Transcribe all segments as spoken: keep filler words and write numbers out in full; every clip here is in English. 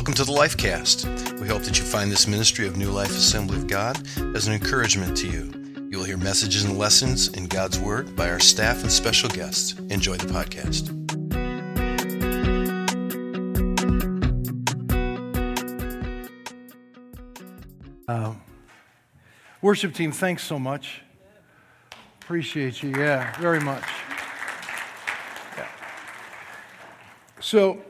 Welcome to the Lifecast. We hope that you find this ministry of New Life Assembly of God as an encouragement to you. You will hear messages and lessons in God's Word by our staff and special guests. Enjoy the podcast. Uh, worship team, thanks so much. Appreciate you. Yeah, very much. Yeah. So,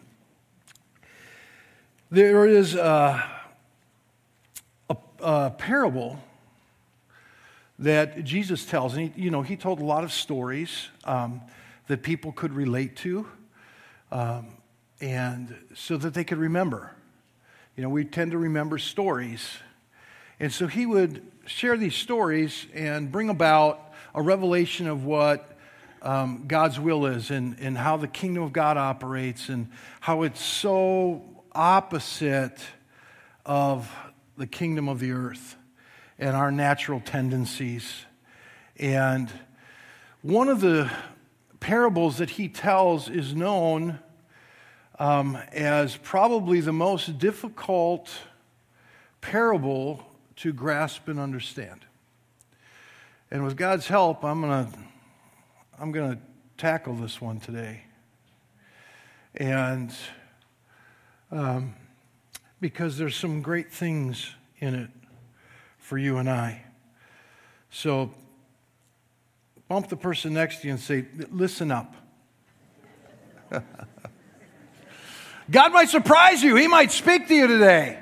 there is a, a, a parable that Jesus tells, and he, you know, he told a lot of stories um, that people could relate to, um, and so that they could remember. You know, we tend to remember stories, and so he would share these stories and bring about a revelation of what um, God's will is, and, and how the kingdom of God operates, and how it's so opposite of the kingdom of the earth and our natural tendencies. And one of the parables that he tells is known um, as probably the most difficult parable to grasp and understand. And with God's help, I'm gonna I'm gonna tackle this one today. And um, because there's some great things in it for you and I. So bump the person next to you and say, listen up. God might surprise you. He might speak to you today.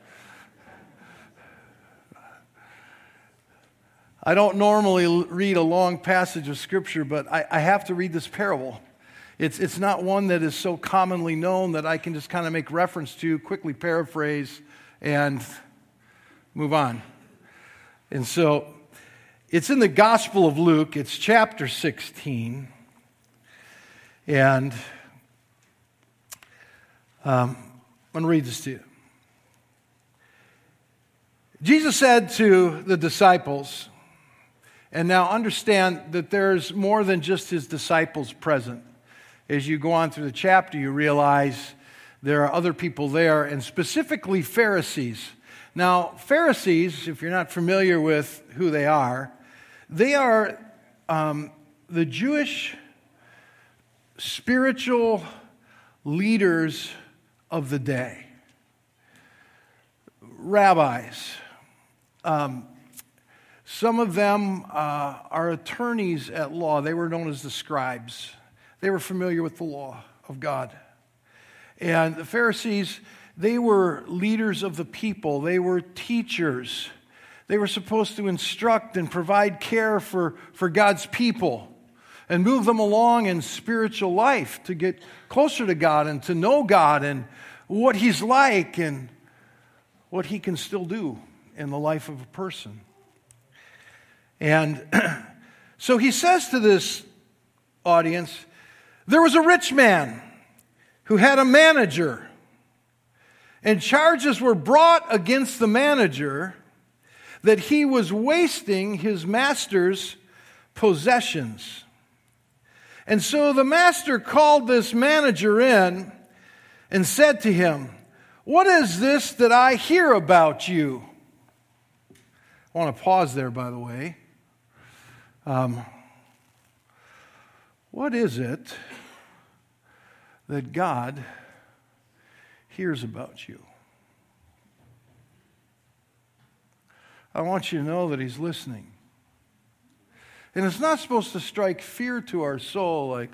I don't normally read a long passage of Scripture, but I, I have to read this parable. It's, it's not one that is so commonly known that I can just kind of make reference to, quickly paraphrase, and move on. And so, it's in the Gospel of Luke. It's chapter sixteen. And um, I'm going to read this to you. Jesus said to the disciples, and now understand that there's more than just his disciples present. As you go on through the chapter, you realize there are other people there, and specifically Pharisees. Now, Pharisees, if you're not familiar with who they are, they are um, the Jewish spiritual leaders of the day. Rabbis. Um, some of them uh, are attorneys at law. They were known as the scribes. They were familiar with the law of God. And the Pharisees, they were leaders of the people. They were teachers. They were supposed to instruct and provide care for, for God's people and move them along in spiritual life to get closer to God and to know God and what He's like and what He can still do in the life of a person. And so He says to this audience, there was a rich man who had a manager, and charges were brought against the manager that he was wasting his master's possessions. And so the master called this manager in and said to him, "What is this that I hear about you?" I want to pause there, by the way. Um, what is it that God hears about you? I want you to know that He's listening. And it's not supposed to strike fear to our soul like,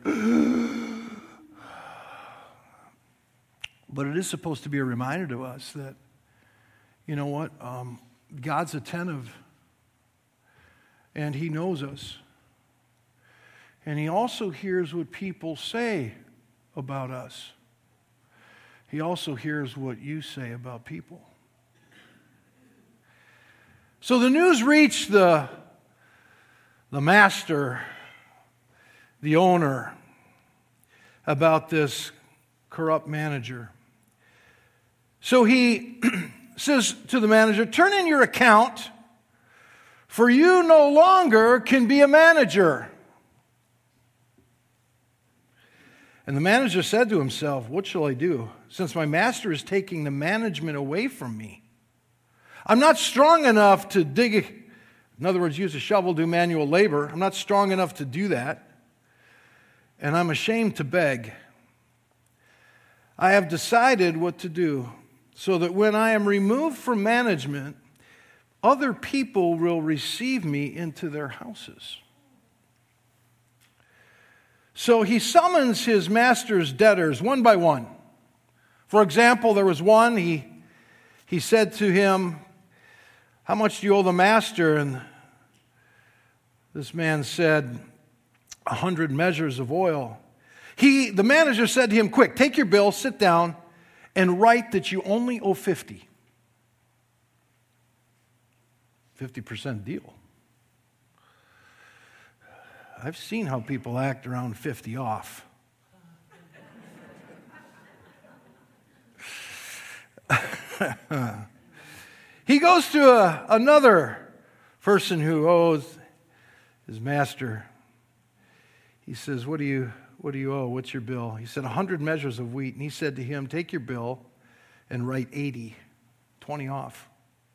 but it is supposed to be a reminder to us that, you know what, um, God's attentive and He knows us. And He also hears what people say about us. He also hears what you say about people. So the news reached the, the master, the owner, about this corrupt manager. So he says to the manager, "Turn in your account, for you no longer can be a manager." And the manager said to himself, what shall I do, since my master is taking the management away from me? I'm not strong enough to dig, in other words, use a shovel, do manual labor. I'm not strong enough to do that. And I'm ashamed to beg. I have decided what to do, so that when I am removed from management, other people will receive me into their houses. So he summons his master's debtors one by one. For example, there was one, he, he said to him, how much do you owe the master? And this man said, a hundred measures of oil. He, the manager said to him, quick, take your bill, sit down, and write that you only owe fifty. fifty percent deal. I've seen how people act around fifty off. He goes to a, another person who owes his master. He says, what do you, what do you owe? What's your bill? He said, a hundred measures of wheat. And he said to him, take your bill and write eighty, twenty off.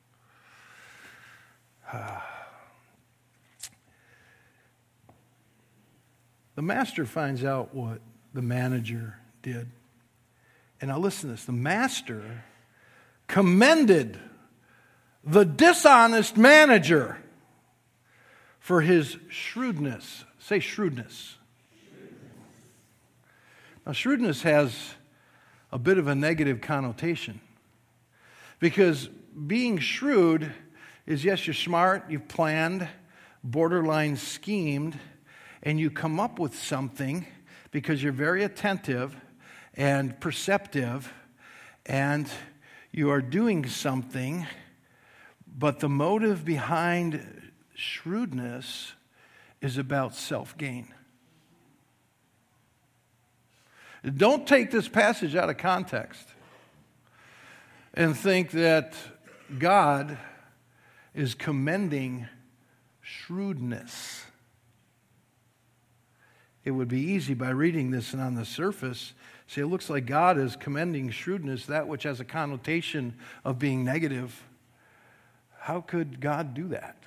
The master finds out what the manager did. And now listen to this. The master commended the dishonest manager for his shrewdness. Say shrewdness. Now, shrewdness has a bit of a negative connotation. Because being shrewd is, yes, you're smart, you've planned, borderline schemed, and you come up with something because you're very attentive and perceptive, and you are doing something, but the motive behind shrewdness is about self-gain. Don't take this passage out of context and think that God is commending shrewdness. It would be easy by reading this and on the surface, say it looks like God is commending shrewdness, that which has a connotation of being negative. How could God do that?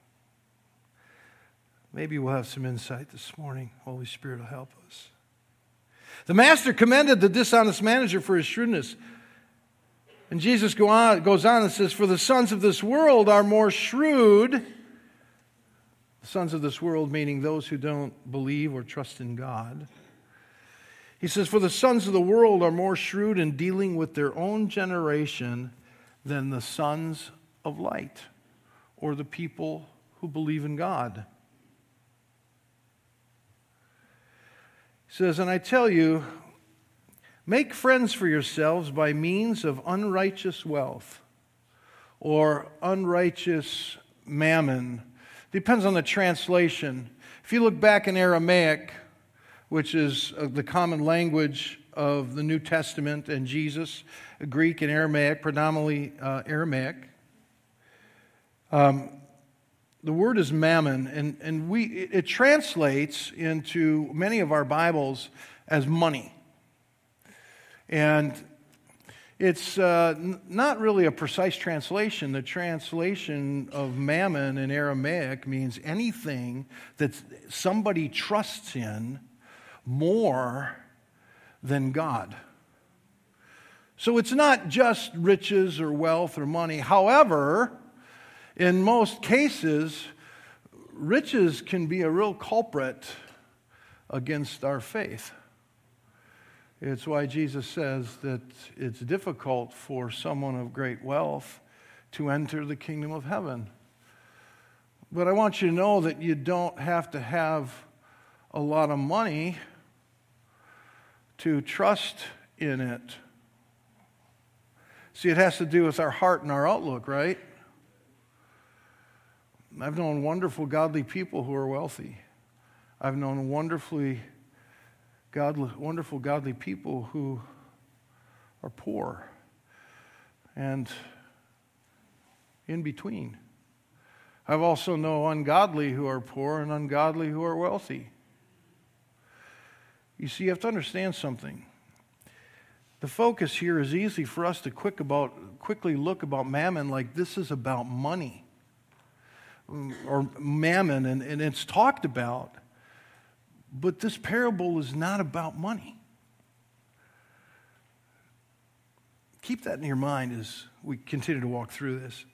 Maybe we'll have some insight this morning. Holy Spirit will help us. The master commended the dishonest manager for his shrewdness. And Jesus go on, goes on and says, for the sons of this world are more shrewd. The sons of this world meaning those who don't believe or trust in God. He says, for the sons of the world are more shrewd in dealing with their own generation than the sons of light, or the people who believe in God. He says, and I tell you, make friends for yourselves by means of unrighteous wealth or unrighteous mammon. Depends on the translation. If you look back in Aramaic, which is the common language of the New Testament and Jesus, Greek and Aramaic, predominantly uh, Aramaic, um, the word is mammon, and, and we it, it translates into many of our Bibles as money. And it's uh, n- not really a precise translation. The translation of mammon in Aramaic means anything that somebody trusts in more than God. So it's not just riches or wealth or money. However, in most cases, riches can be a real culprit against our faith. It's why Jesus says that it's difficult for someone of great wealth to enter the kingdom of heaven. But I want you to know that you don't have to have a lot of money to trust in it. See, it has to do with our heart and our outlook, right? I've known wonderful, godly people who are wealthy. I've known wonderfully godly, wonderful, godly people who are poor and in between. I've also known ungodly who are poor and ungodly who are wealthy. You see, you have to understand something. The focus here is easy for us to quick about, quickly look about mammon like this is about money or mammon, and, and it's talked about. But this parable is not about money. Keep that in your mind as we continue to walk through this.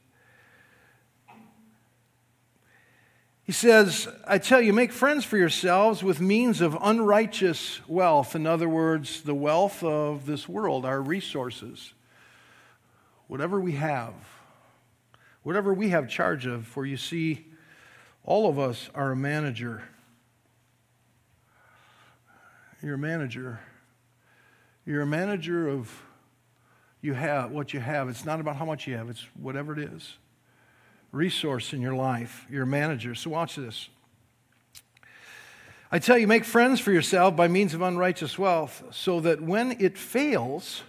He says, I tell you, make friends for yourselves with means of unrighteous wealth. In other words, the wealth of this world, our resources. Whatever we have. Whatever we have charge of. For you see, all of us are a manager. You're a manager. You're a manager of you have what you have. It's not about how much you have. It's whatever it is. Resource in your life. You're a manager. So watch this. I tell you, make friends for yourself by means of unrighteous wealth, so that when it fails,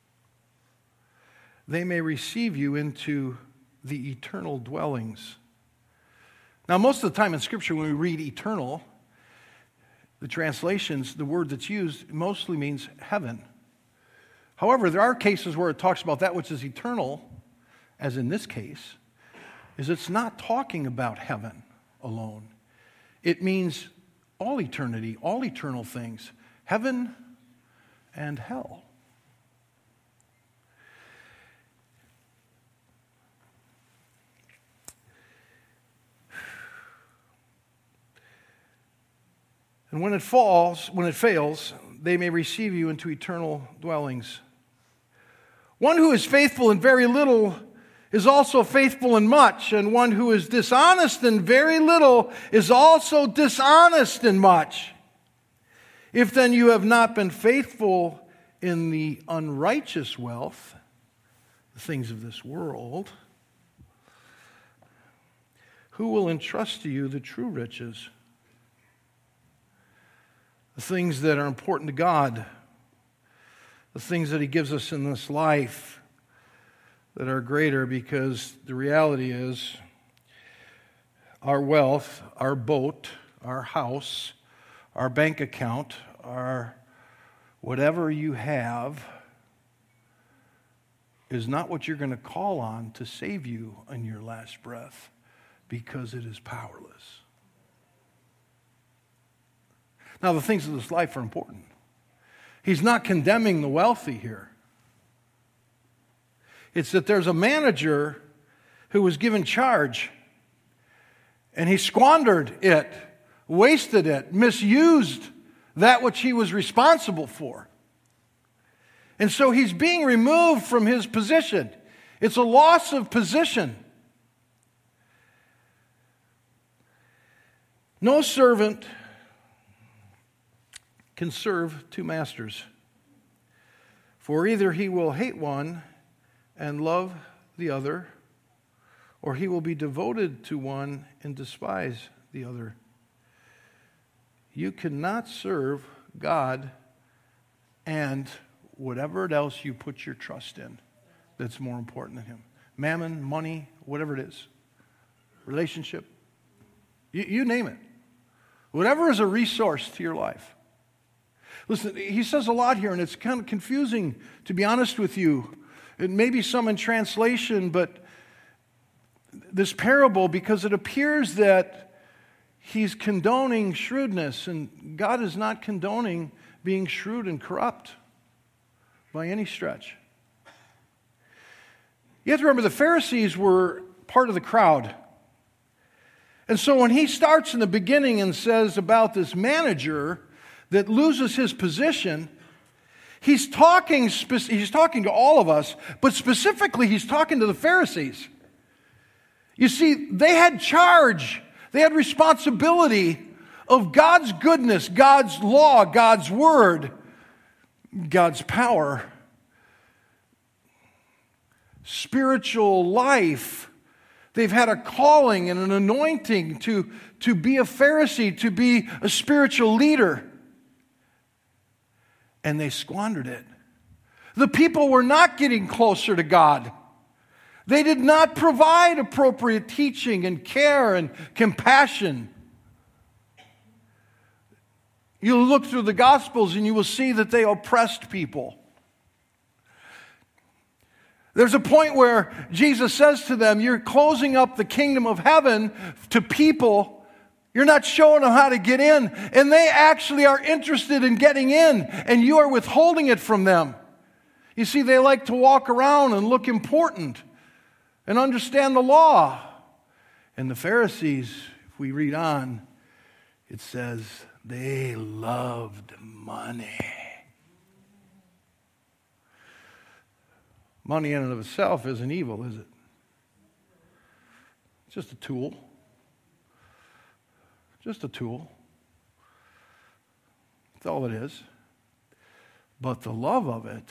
they may receive you into the eternal dwellings. Now, most of the time in Scripture, when we read eternal, the translations, the word that's used mostly means heaven. However, there are cases where it talks about that which is eternal, as in this case, is it's not talking about heaven alone. It means all eternity, all eternal things, heaven and hell. And when it falls, when it fails, they may receive you into eternal dwellings. One who is faithful in very little is also faithful in much, and one who is dishonest in very little is also dishonest in much. If then you have not been faithful in the unrighteous wealth, the things of this world, who will entrust to you the true riches? The things that are important to God, the things that He gives us in this life that are greater, because the reality is our wealth, our boat, our house, our bank account, our whatever you have is not what you're going to call on to save you in your last breath, because it is powerless. Now, the things of this life are important. He's not condemning the wealthy here. It's that there's a manager who was given charge, and he squandered it, wasted it, misused that which he was responsible for. And so he's being removed from his position. It's a loss of position. No servant can serve two masters, for either he will hate one and love the other, or he will be devoted to one and despise the other. You cannot serve God and whatever else you put your trust in that's more important than Him. Mammon, money, whatever it is. Relationship. You, you name it. Whatever is a resource to your life. Listen, he says a lot here, and it's kind of confusing, to be honest with you. It may be some in translation, but this parable, because it appears that he's condoning shrewdness, and God is not condoning being shrewd and corrupt by any stretch. You have to remember the Pharisees were part of the crowd. And so when he starts in the beginning and says about this manager that loses his position, he's talking, he's talking to all of us, but specifically he's talking to the Pharisees. You see, they had charge, they had responsibility of God's goodness, God's law, God's word, God's power, spiritual life. They've had a calling and an anointing to, to be a Pharisee, to be a spiritual leader. And they squandered it. The people were not getting closer to God. They did not provide appropriate teaching and care and compassion. You look through the Gospels and you will see that they oppressed people. There's a point where Jesus says to them, you're closing up the kingdom of heaven to people. You're not showing them how to get in. And they actually are interested in getting in, and you are withholding it from them. You see, they like to walk around and look important and understand the law. And the Pharisees, if we read on, it says they loved money. Money in and of itself isn't evil, is it? It's just a tool. Just a tool. That's all it is. But the love of it,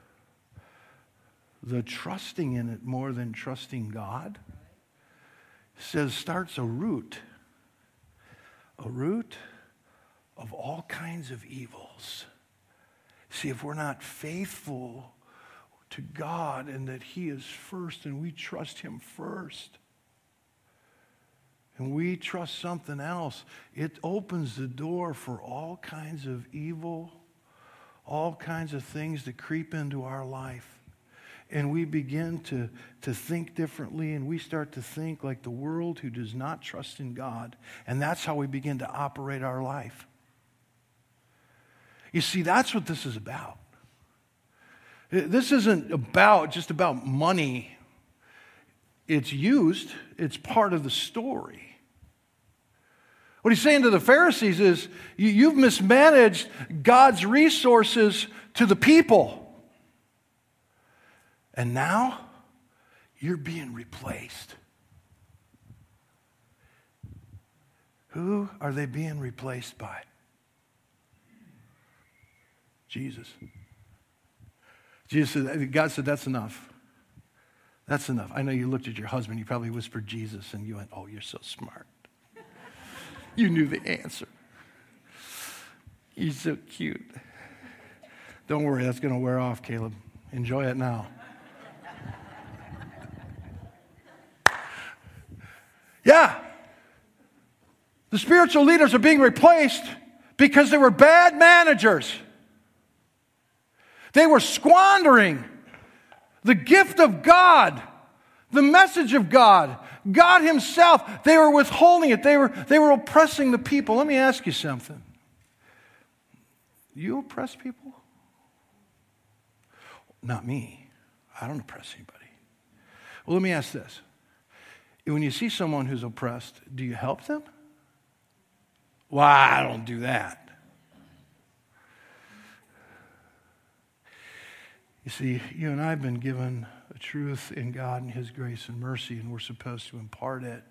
the trusting in it more than trusting God, says starts a root. A root of all kinds of evils. See, if we're not faithful to God and that He is first and we trust Him first, and we trust something else, it opens the door for all kinds of evil, all kinds of things that creep into our life. And we begin to, to think differently, and we start to think like the world who does not trust in God. And that's how we begin to operate our life. You see, that's what this is about. This isn't about just about money. It's used, it's part of the story. What he's saying to the Pharisees is, you, you've mismanaged God's resources to the people. And now, you're being replaced. Who are they being replaced by? Jesus. Jesus said, God said, that's enough. That's enough. I know you looked at your husband, you probably whispered Jesus, and you went, oh, you're so smart. You knew the answer. He's so cute. Don't worry, that's going to wear off, Caleb. Enjoy it now. Yeah. The spiritual leaders are being replaced because they were bad managers. They were squandering the gift of God, the message of God, God Himself. They were withholding it. They were, they were oppressing the people. Let me ask you something. You oppress people? Not me. I don't oppress anybody. Well, let me ask this. When you see someone who's oppressed, do you help them? Well, I don't do that. You see, you and I have been given a truth in God and His grace and mercy, and we're supposed to impart it,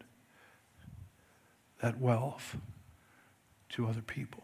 that wealth, to other people.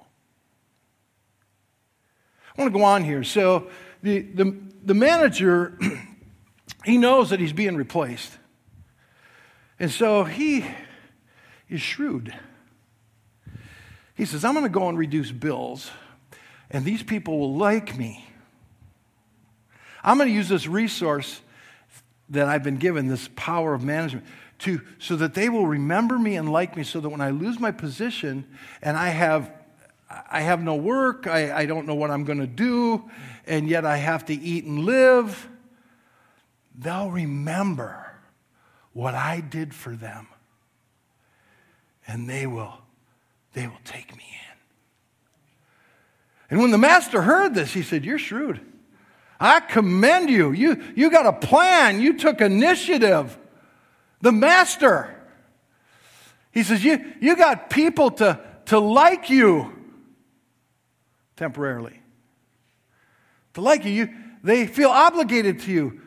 I want to go on here. So the, the, the manager, he knows that he's being replaced. And so he is shrewd. He says, I'm going to go and reduce bills, and these people will like me. I'm going to use this resource that I've been given, this power of management, to so that they will remember me and like me, so that when I lose my position and I have I have no work, I, I don't know what I'm going to do, and yet I have to eat and live, they'll remember what I did for them, and they will they will take me in. And when the master heard this, he said, you're shrewd. I commend you. You, you got a plan. You took initiative. The master, he says, you, you got people to, to like you temporarily. To like you, you. They feel obligated to you.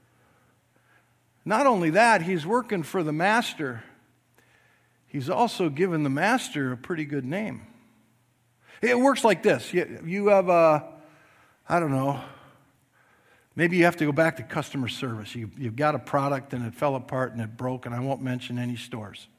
Not only that, he's working for the master. He's also given the master a pretty good name. It works like this. You, you have a, I don't know, maybe you have to go back to customer service. You, you've got a product and it fell apart and it broke, and I won't mention any stores.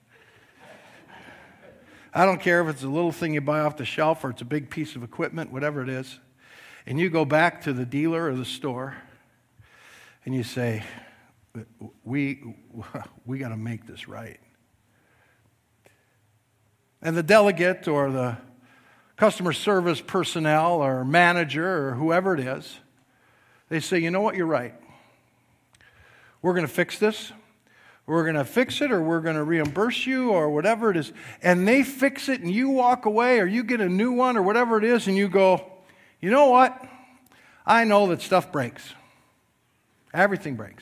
I don't care if it's a little thing you buy off the shelf or it's a big piece of equipment, whatever it is. And you go back to the dealer or the store and you say, we, we got to make this right. And the delegate or the customer service personnel or manager or whoever it is, they say, you know what, you're right. We're going to fix this. We're going to fix it, or we're going to reimburse you, or whatever it is. And they fix it, and you walk away, or you get a new one, or whatever it is, and you go, you know what? I know that stuff breaks. Everything breaks.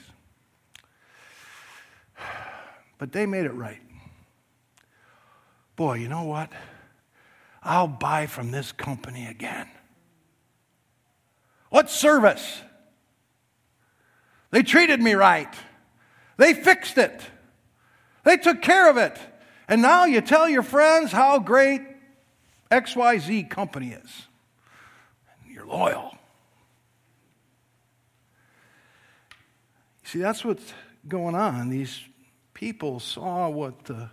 But they made it right. Boy, you know what? I'll buy from this company again. What service? They treated me right. They fixed it. They took care of it. And now you tell your friends how great X Y Z company is. And you're loyal. See, that's what's going on. These people saw what the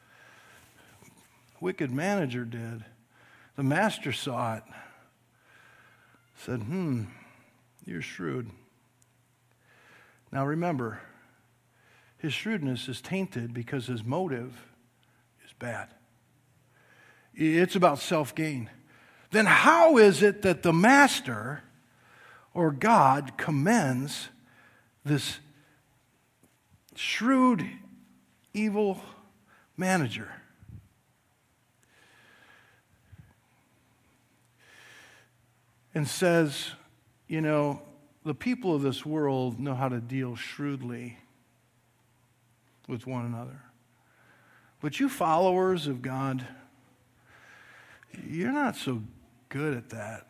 wicked manager did. The master saw it. Said, hmm, you're shrewd. Now remember, his shrewdness is tainted because his motive is bad. It's about self-gain. Then how is it that the master or God commends this shrewd, evil manager? And says, you know, the people of this world know how to deal shrewdly with one another. But you followers of God, you're not so good at that.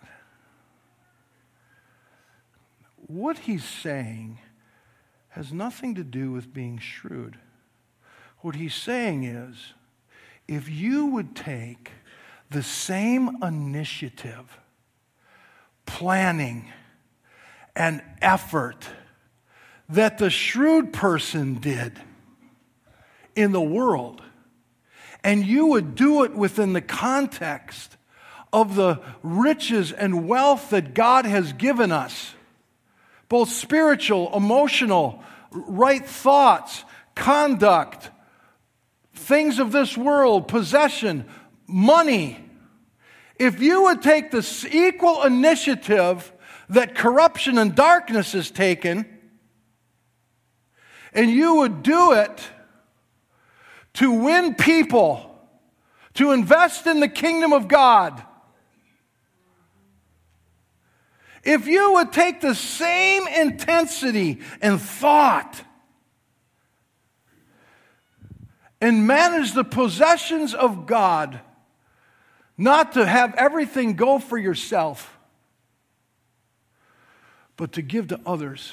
What he's saying has nothing to do with being shrewd. What he's saying is, if you would take the same initiative, planning, and effort that the shrewd person did in the world, and you would do it within the context of the riches and wealth that God has given us, both spiritual, emotional, right thoughts, conduct, things of this world, possession, money. If you would take this equal initiative that corruption and darkness has taken, and you would do it to win people, to invest in the kingdom of God, if you would take the same intensity and thought and manage the possessions of God, not to have everything go for yourself, but to give to others,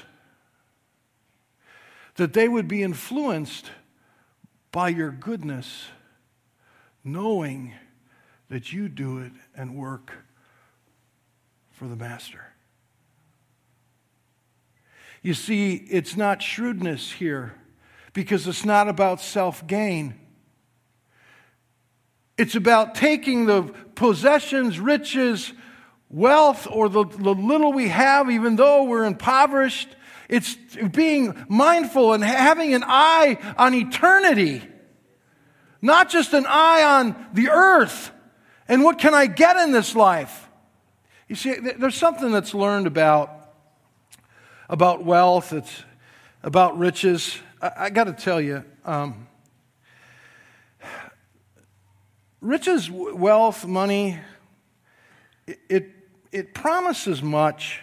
that they would be influenced by your goodness, knowing that you do it and work for the master. You see, it's not shrewdness here, because it's not about self-gain. It's about taking the possessions, riches, wealth, or the, the little we have, even though we're impoverished. It's being mindful and having an eye on eternity, not just an eye on the earth and what can I get in this life. You see, there's something that's learned about, about wealth, it's about riches. I, I got to tell you, um, riches, wealth, money, it, it, it promises much,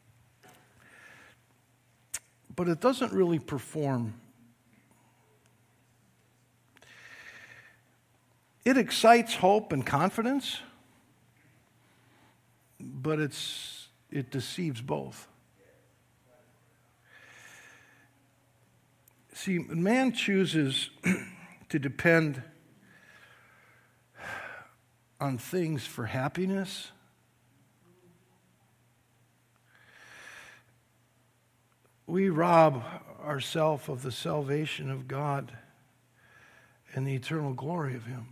but it doesn't really perform. It excites hope and confidence, but it's, it deceives both. See, man chooses to depend on things for happiness. We rob ourselves of the salvation of God and the eternal glory of Him,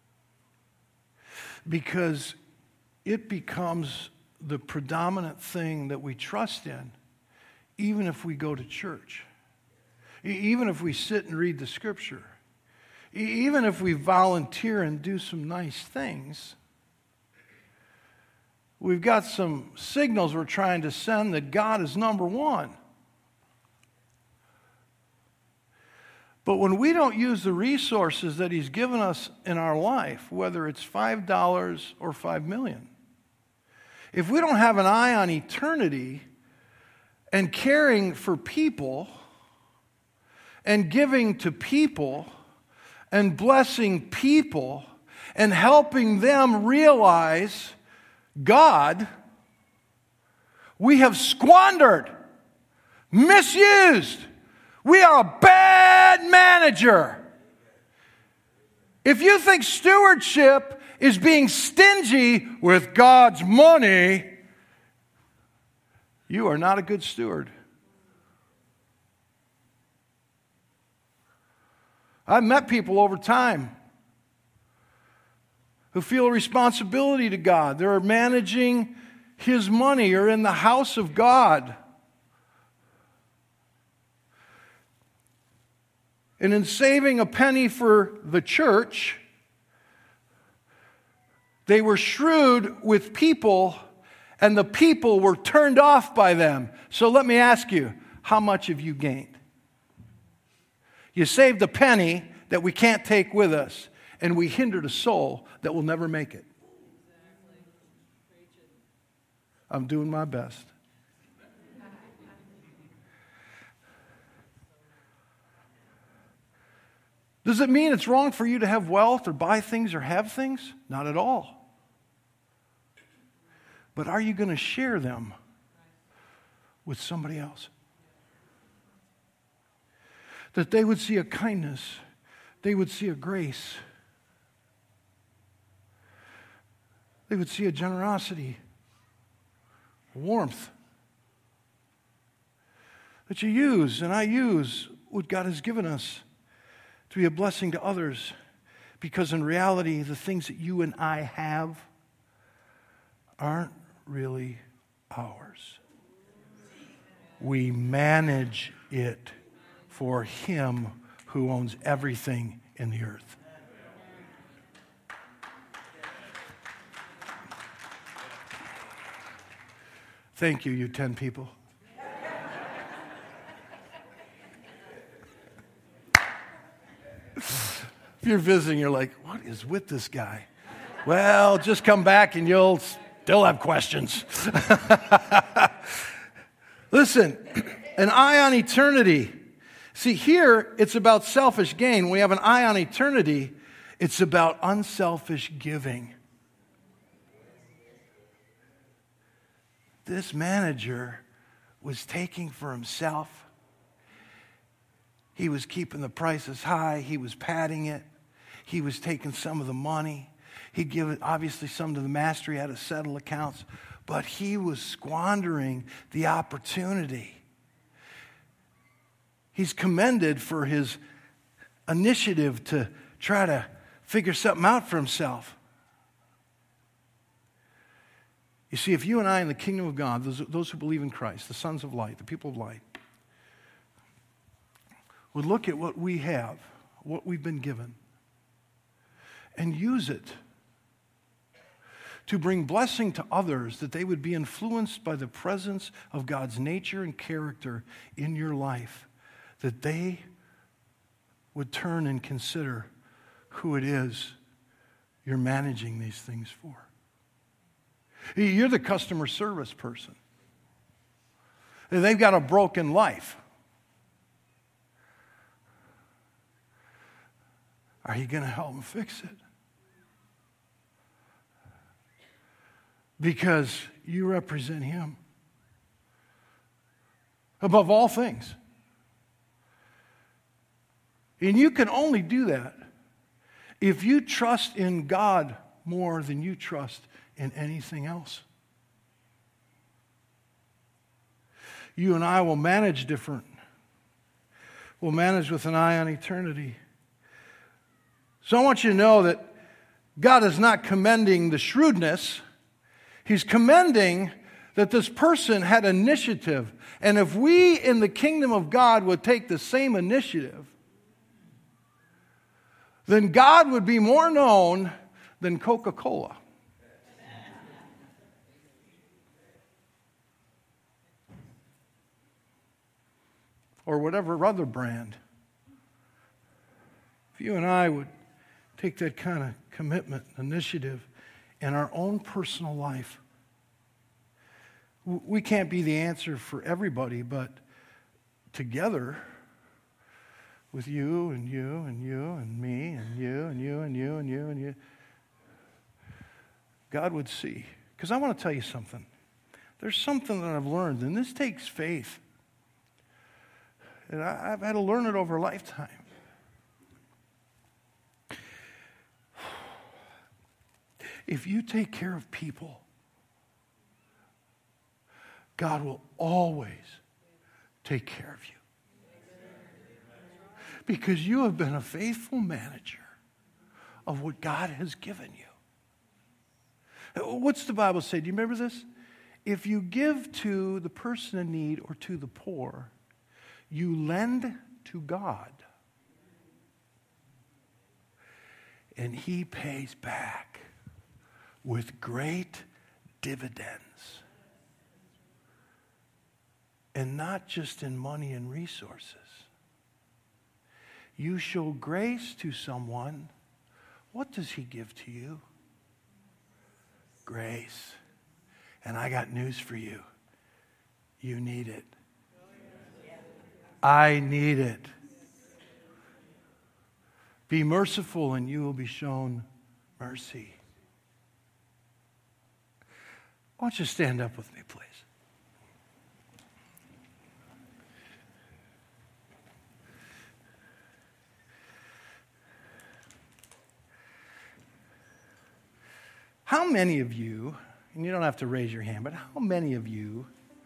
because it becomes the predominant thing that we trust in, even if we go to church, even if we sit and read the Scripture, even if we volunteer and do some nice things. we've got some signals we're trying to send that God is number one. But when we don't use the resources that He's given us in our life, whether it's five dollars or five million, if we don't have an eye on eternity and caring for people and giving to people and blessing people and helping them realize God, we have squandered, misused. We are a bad manager. If you think stewardship is being stingy with God's money, you are not a good steward. I've met people over time who feel a responsibility to God. They're managing His money or in the house of God. And in saving a penny for the church, they were shrewd with people, and the people were turned off by them. So let me ask you, how much have you gained? You saved a penny that we can't take with us, and we hindered a soul that will never make it. I'm doing my best. Does it mean it's wrong for you to have wealth or buy things or have things? Not at all. But are you going to share them with somebody else? That they would see a kindness, they would see a grace, they would see a generosity, a warmth. That you use, and I use, what God has given us to be a blessing to others, because in reality, the things that you and I have aren't really ours. We manage it for Him who owns everything in the earth. Thank you, you ten people. If you're visiting, you're like, what is with this guy? Well, just come back and you'll still have questions. Listen, an eye on eternity. See, here it's about selfish gain. When we have an eye on eternity, it's about unselfish giving. This manager was taking for himself. He was keeping the prices high. He was padding it. He was taking some of the money. He'd give it, obviously, some to the master. He had to settle accounts. But he was squandering the opportunity. He's commended for his initiative to try to figure something out for himself. You see, if you and I in the kingdom of God, those, those who believe in Christ, the sons of light, the people of light, would look at what we have, what we've been given, and use it to bring blessing to others, that they would be influenced by the presence of God's nature and character in your life, that they would turn and consider who it is you're managing these things for. You're the customer service person. They've got a broken life. Are you going to help them fix it? Because you represent Him above all things. And you can only do that if you trust in God more than you trust in anything else. You and I will manage different. We'll manage with an eye on eternity. So I want you to know that God is not commending the shrewdness. He's commending that this person had initiative. And if we in the kingdom of God would take the same initiative, then God would be more known than Coca-Cola. or whatever other brand. If you and I would take that kind of commitment, initiative in our own personal life, we can't be the answer for everybody, but together with you and you and you and me and you and you and you and you and you, God would see. Because I want to tell you something. There's something that I've learned, and this takes faith. And I, I've had to learn it over a lifetime. If you take care of people, God will always take care of you. Because you have been a faithful manager of what God has given you. What's the Bible say? Do you remember this? If you give to the person in need or to the poor, you lend to God. And He pays back with great dividends. And not just in money and resources. You show grace to someone. What does He give to you? Grace. And I got news for you. You need it. I need it. Be merciful and you will be shown mercy. Why don't you stand up with me, please? How many of you, and you don't have to raise your hand, but how many of you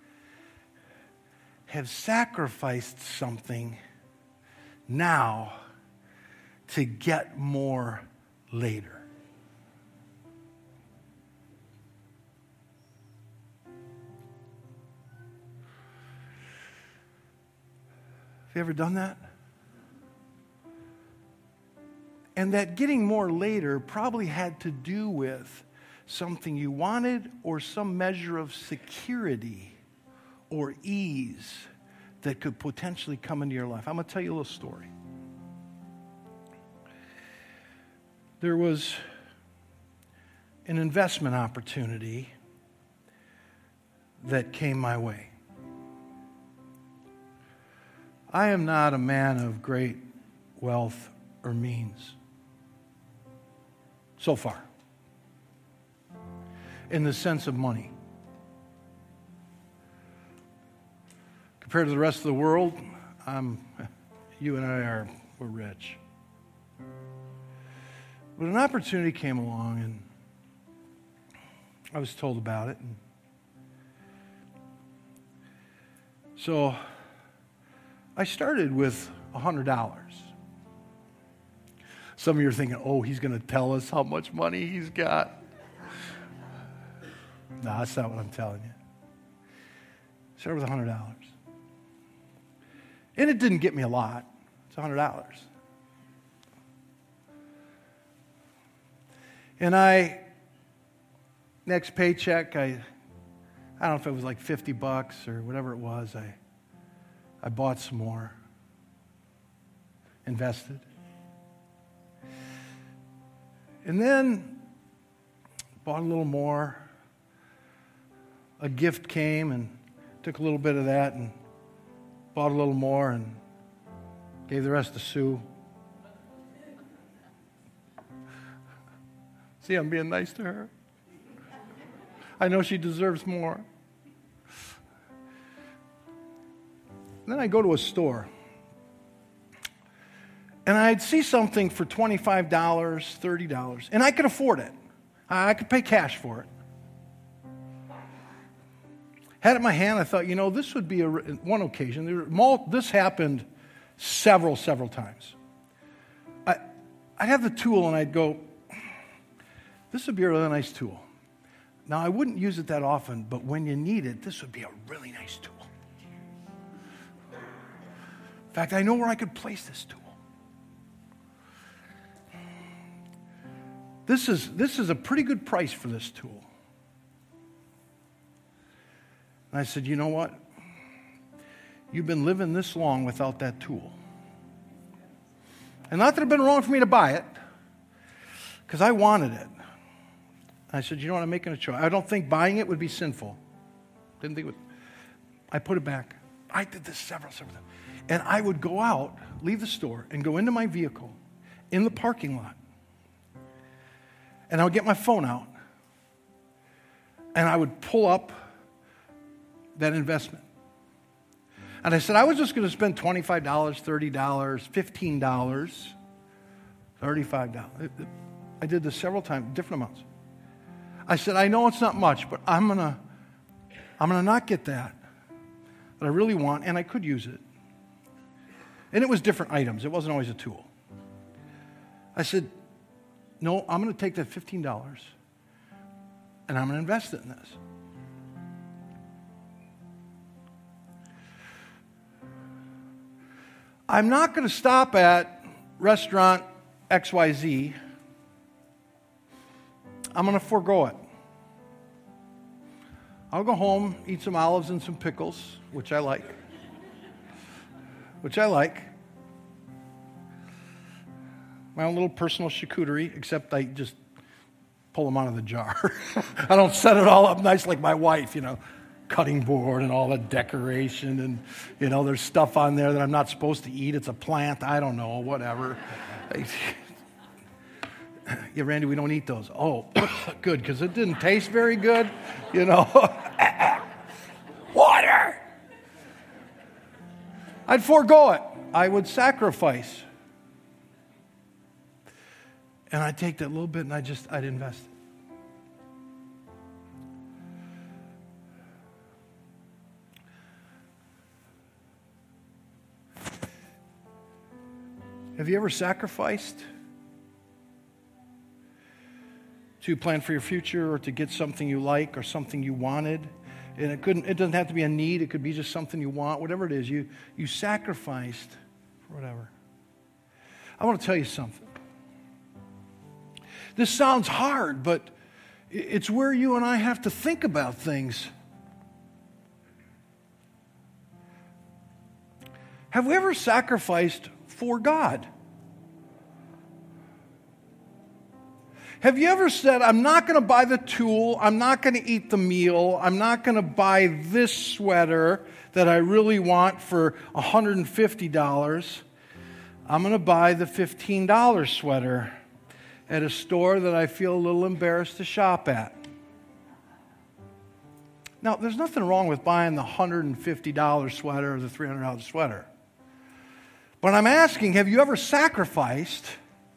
have sacrificed something now to get more later? Have you ever done that? And that getting more later probably had to do with something you wanted or some measure of security or ease that could potentially come into your life. I'm going to tell you a little story. There was an investment opportunity that came my way. I am not a man of great wealth or means so far, in the sense of money. Compared to the rest of the world, I'm, you and I are, we're rich. But an opportunity came along, and I was told about it. And so I started with one hundred dollars. Some of you are thinking, oh, he's going to tell us how much money he's got. No, that's not what I'm telling you. Started with one hundred dollars. And it didn't get me a lot. It's one hundred dollars. And I, next paycheck, I, I don't know if it was like fifty bucks or whatever it was, I, I bought some more, invested. And then bought a little more. A gift came and took a little bit of that and bought a little more and gave the rest to Sue. See, I'm being nice to her. I know she deserves more. And then I go to a store. And I'd see something for twenty-five dollars, thirty dollars. And I could afford it. I could pay cash for it. Had it in my hand, I thought, you know, this would be a, one occasion. There were, this happened several, several times. I, I'd have the tool and I'd go, this would be a really nice tool. Now, I wouldn't use it that often, but when you need it, this would be a really nice tool. In fact, I know where I could place this tool. This is, this is a pretty good price for this tool. And I said, you know what? you've been living this long without that tool. And not that it had been wrong for me to buy it, because I wanted it. I said, you know what, I'm making a choice. I don't think buying it would be sinful. Didn't think it would. I put it back. I did this several, several times. And I would go out, leave the store, and go into my vehicle in the parking lot. And I would get my phone out, and I would pull up that investment. And I said, I was just going to spend twenty-five dollars, thirty dollars, fifteen dollars, thirty-five dollars. I did this several times, different amounts. I said, I know it's not much, but I'm going to I'm going to not get that that I really want, and I could use it. And it was different items. It wasn't always a tool. I said, no, I'm going to take that fifteen dollars, and I'm going to invest it in this. I'm not going to stop at restaurant X Y Z. I'm going to forego it. I'll go home, eat some olives and some pickles, which I like. Which I like. My own little personal charcuterie, except I just pull them out of the jar. I don't set it all up nice like my wife, you know. Cutting board and all the decoration, and you know there's stuff on there that I'm not supposed to eat. It's a plant. I don't know, whatever. Yeah, Randy, we don't eat those. Oh, good, because it didn't taste very good, you know. Water. I'd forego it. I would sacrifice, and I'd take that little bit and I just I'd invest it. Have you ever sacrificed to plan for your future or to get something you like or something you wanted? And it couldn't. It doesn't have to be a need. It could be just something you want. Whatever it is, you you sacrificed for whatever. I want to tell you something. This sounds hard, but it's where you and I have to think about things. Have we ever sacrificed for God? Have you ever said, I'm not going to buy the tool, I'm not going to eat the meal, I'm not going to buy this sweater that I really want for one hundred fifty dollars. I'm going to buy the fifteen dollars sweater at a store that I feel a little embarrassed to shop at. Now, there's nothing wrong with buying the one hundred fifty dollars sweater or the three hundred dollars sweater. But I'm asking, have you ever sacrificed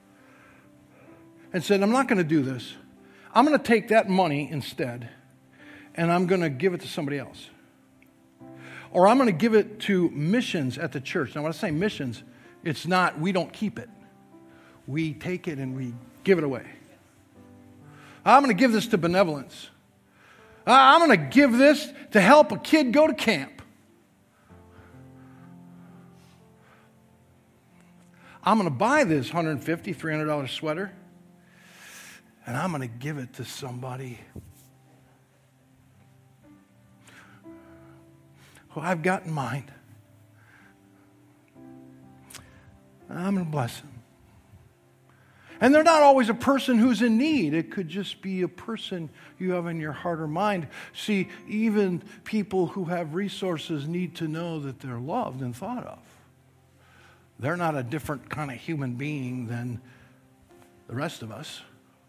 and said, I'm not going to do this. I'm going to take that money instead, and I'm going to give it to somebody else. Or I'm going to give it to missions at the church. Now, when I say missions, it's not, we don't keep it. We take it and we give it away. I'm going to give this to benevolence. I'm going to give this to help a kid go to camp. I'm going to buy this one hundred fifty dollars, three hundred dollars sweater, and I'm going to give it to somebody who I've got in mind. I'm going to bless them. And they're not always a person who's in need. It could just be a person you have in your heart or mind. See, even people who have resources need to know that they're loved and thought of. They're not a different kind of human being than the rest of us.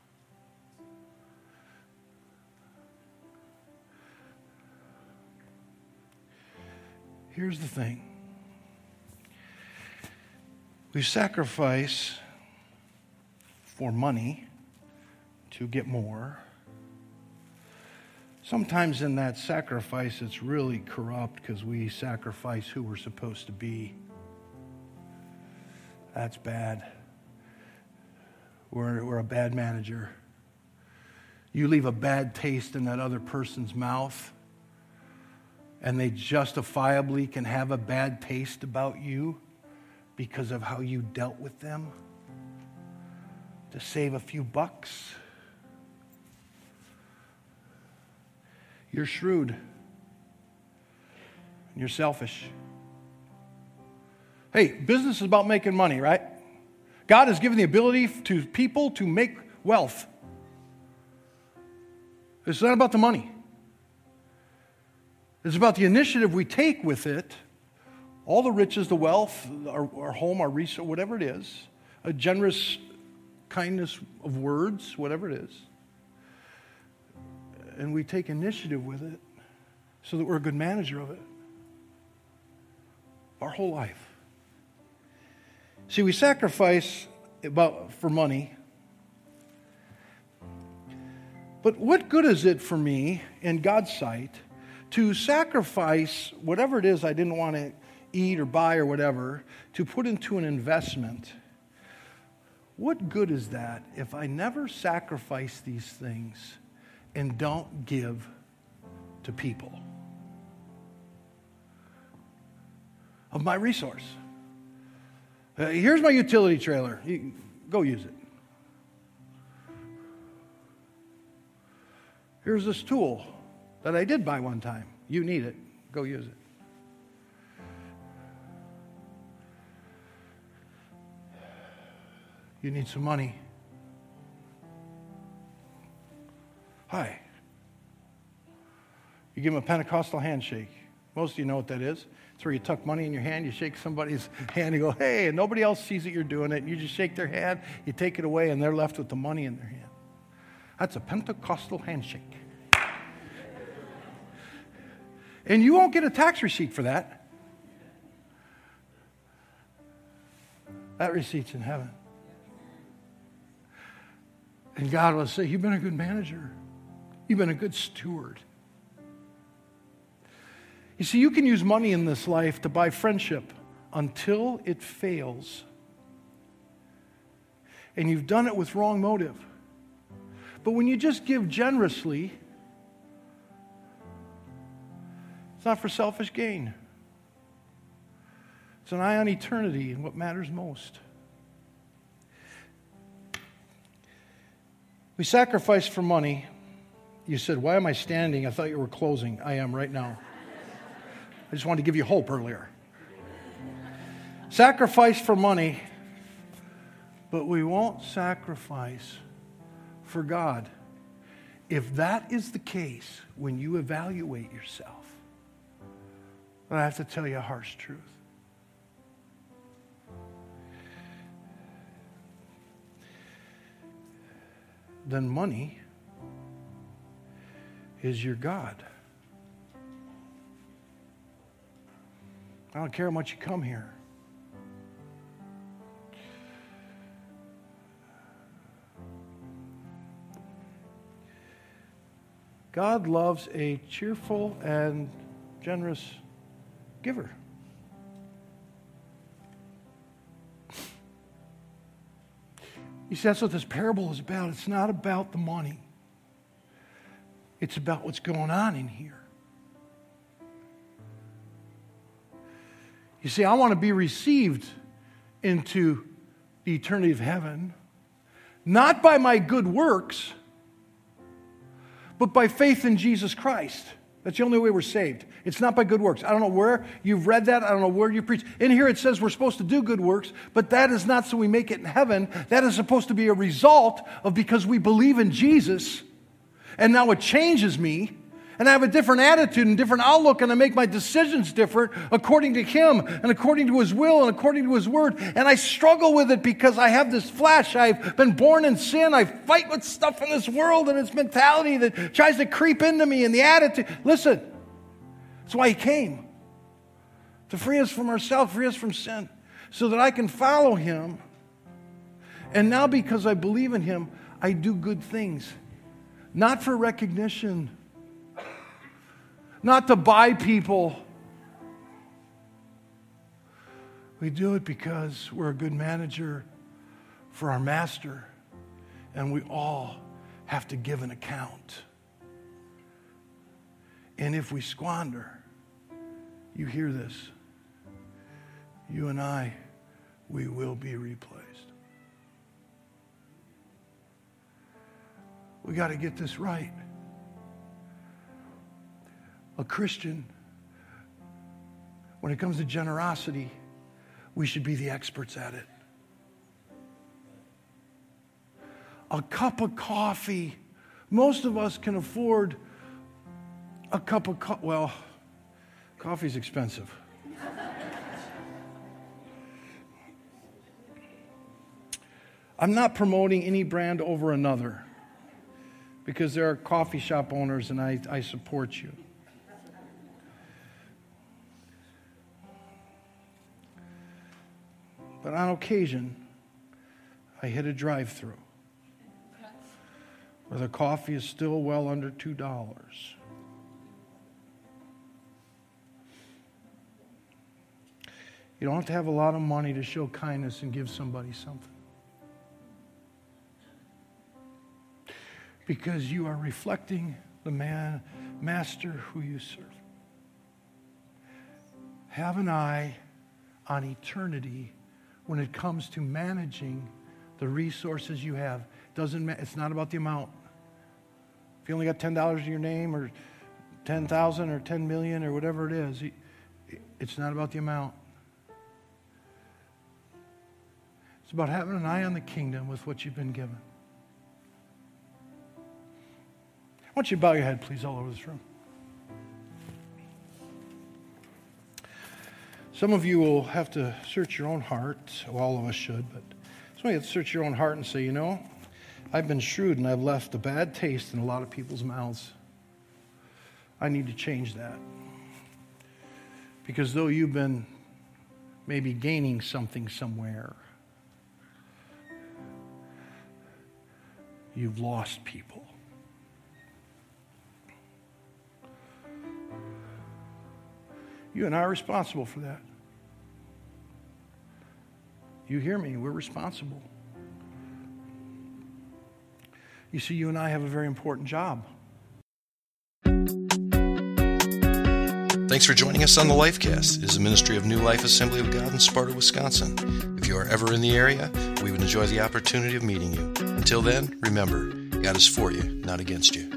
Here's the thing. We sacrifice for money to get more. Sometimes in that sacrifice, it's really corrupt because we sacrifice who we're supposed to be. That's bad. We're, we're a bad manager. You leave a bad taste in that other person's mouth, and they justifiably can have a bad taste about you because of how you dealt with them to save a few bucks. You're shrewd. You're selfish. Hey, business is about making money, right? God has given the ability to people to make wealth. It's not about the money. It's about the initiative we take with it. All the riches, the wealth, our, our home, our resource, whatever it is, a generous kindness of words, whatever it is. And we take initiative with it so that we're a good manager of it. Our whole life. See, we sacrifice about for money. But what good is it for me in God's sight to sacrifice whatever it is I didn't want to eat or buy or whatever to put into an investment? What good is that if I never sacrifice these things and don't give to people of my resource? Uh, here's my utility trailer. You, go use it. Here's this tool that I did buy one time. You need it. Go use it. You need some money. Hi. You give them a Pentecostal handshake. Most of you know what that is. It's where you tuck money in your hand, you shake somebody's hand, you go, hey, and nobody else sees that you're doing it. And you just shake their hand, you take it away, and they're left with the money in their hand. That's a Pentecostal handshake. And you won't get a tax receipt for that. That receipt's in heaven. And God will say, you've been a good manager. You've been a good steward. You see, you can use money in this life to buy friendship until it fails. And you've done it with wrong motive. But when you just give generously, it's not for selfish gain. It's an eye on eternity and what matters most. We sacrifice for money. You said, why am I standing? I thought you were closing. I am right now. I just wanted to give you hope earlier. Sacrifice for money, but we won't sacrifice for God. If that is the case, when you evaluate yourself, then I have to tell you a harsh truth. Then money is your God. I don't care how much you come here. God loves a cheerful and generous giver. You see, that's what this parable is about. It's not about the money. It's about what's going on in here. You see, I want to be received into the eternity of heaven, not by my good works, but by faith in Jesus Christ. That's the only way we're saved. It's not by good works. I don't know where you've read that. I don't know where you preach. In here it says we're supposed to do good works, but that is not so we make it in heaven. That is supposed to be a result of because we believe in Jesus, and now it changes me, and I have a different attitude and different outlook, and I make my decisions different according to Him and according to His will and according to His Word. And I struggle with it because I have this flesh. I've been born in sin. I fight with stuff in this world and its mentality that tries to creep into me and the attitude. Listen, that's why He came. To free us from ourselves, free us from sin, so that I can follow Him. And now because I believe in Him, I do good things. Not for recognition. Not to buy people. We do it because we're a good manager for our master, and we all have to give an account. And if we squander, you hear this, you and I, we will be replaced. We got to get this right. A Christian, when it comes to generosity, we should be the experts at it. A cup of coffee. Most of us can afford a cup of coffee. Well, coffee's expensive. I'm not promoting any brand over another because there are coffee shop owners and I, I support you. But on occasion, I hit a drive-thru where the coffee is still well under two dollars. You don't have to have a lot of money to show kindness and give somebody something. Because you are reflecting the man, master who you serve. Have an eye on eternity when it comes to managing the resources you have. Doesn't ma- it's not about the amount. If you only got ten dollars to your name or ten thousand or ten million or whatever it is, it's not about the amount. It's about having an eye on the kingdom with what you've been given. I want you to bow your head, please, all over this room. Some of you will have to search your own heart. Well, all of us should, but some of you have to search your own heart and say, you know, I've been shrewd and I've left a bad taste in a lot of people's mouths. I need to change that. Because though you've been maybe gaining something somewhere, you've lost people. You and I are responsible for that. You hear me? We're responsible. You see, you and I have a very important job. Thanks for joining us on the Lifecast. It is a ministry of New Life Assembly of God in Sparta, Wisconsin. If you are ever in the area, we would enjoy the opportunity of meeting you. Until then, remember, God is for you, not against you.